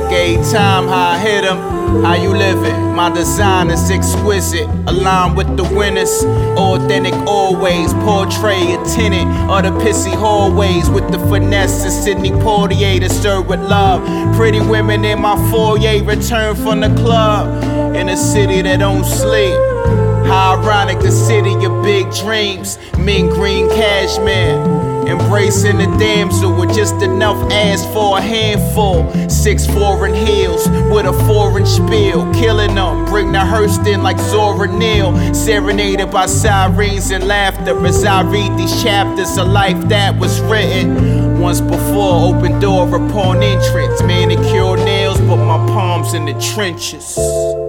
Gave time how I hit 'em. How you living? My design is exquisite, aligned with the winners. Authentic always, portray a tenant of the pissy hallways with the finesse of Sidney Poitier to serve with love. Pretty women in my foyer, return from the club in a city that don't sleep. How ironic, the city of big dreams, mint green cashmere. Embracing the damsel with just enough ass for a handful. 6 foreign heels with a 4-inch spiel. Killing them, bring the hearse in like Zora Neale. Serenaded by sirens and laughter as I read these chapters of life that was written once before. Open door upon entrance. Manicure nails, but my palms in the trenches.